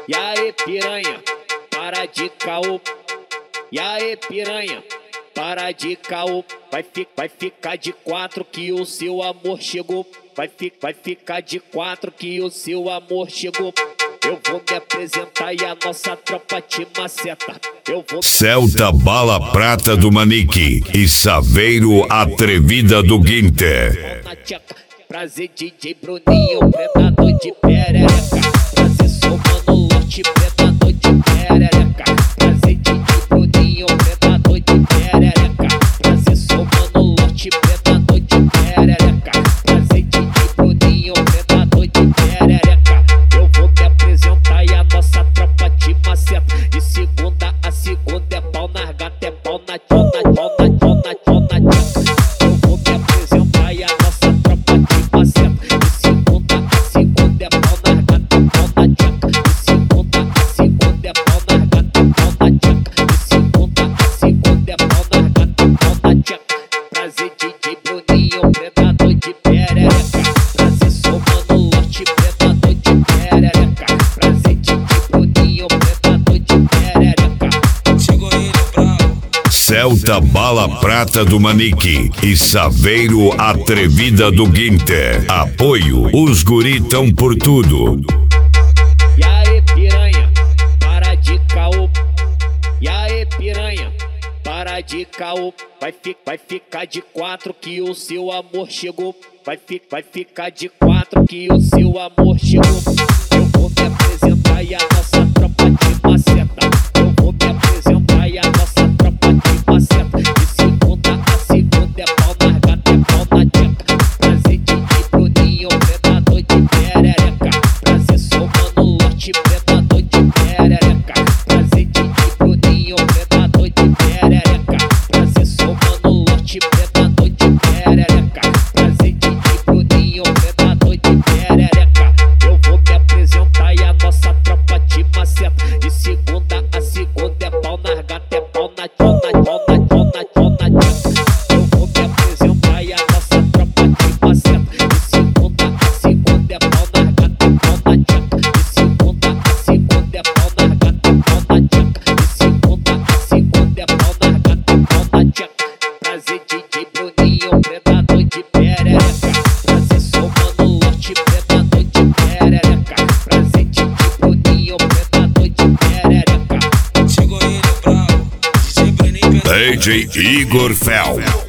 E aí piranha, para de caô. E aí piranha, para de caô. Vai ficar de quatro que o seu amor chegou. Vai ficar de quatro que o seu amor chegou. Eu vou me apresentar e a nossa tropa te maceta. Celta Bala Prata do Manique e Saveiro Atrevida do Guinter. Prazer DJ Bruninho, predador de perereca. Prazer sou Mano Lote, predador de perereca. Prazer DJ Bruninho, predador de perereca. Prazer sou Mano Lote, predador de perereca. Prazer DJ Bruninho, predador de perereca. Eu vou me apresentar e a nossa tropa te maceta. De segunda a segunda é pau na gata, é pau na tchona, tchona, tchona, tchona, tchona. Eu vou me apresentar e a nossa tropa te maceta. De segunda a segunda é pau na gata, é pau na tchona. De segunda a segunda é pau na gata, é pau na tchona. De segunda a segunda é pau na gata, é pau na tchona. Prazer DJ Bruninho, predador de perereca. Prazer sou Mano Lote, predador de perereca. Prazer DJ Bruninho, predador de perereca. Chegou ele bravo. Celta Bala Prata do Manique e Saveiro Atrevida do Guinter. Apoio, os guri tão por tudo. E aí piranha, para de caô. E aí piranha, para de caô. Vai ficar de quatro que o seu amor chegou. Vai ficar de quatro que o seu amor chegou. Eu vou me apresentar e a nossa tropa te maceta. Eu vou me apresentar e a nossa tropa te maceta. De segunda a segunda é pau na gata, é pau na tcheca. Prazer DJ Bruninho, predador de perereca. Prazer sou Mano Lote, predador de perereca. Prazer DJ Bruninho, predador de perereca. Prazer sou Mano Lote, predador de perereca. Prazer DJ Bruninho, predador de perereca. Eu vou me apresentar e a nossa tropa te maceta. De segunda a segunda é pau na gata, é pau na tchona, tchona, tchona, tchona, tchona. Eu vou me apresentar e a nossa tropa te maceta. De segunda a segunda é pau na gata, é pau na tchona. De segunda a segunda é pau na gata, é pau na tchona. De segunda a segunda é pau na gata, é pau na tchona. Prazer DJ Bruninho, predador de perereca. Prazer sou Mano Lote, predador de perereca. Prazer DJ Bruninho, predador de perereca. Chegou ele bravo. DJ Bruninho, DJ Igor Fel.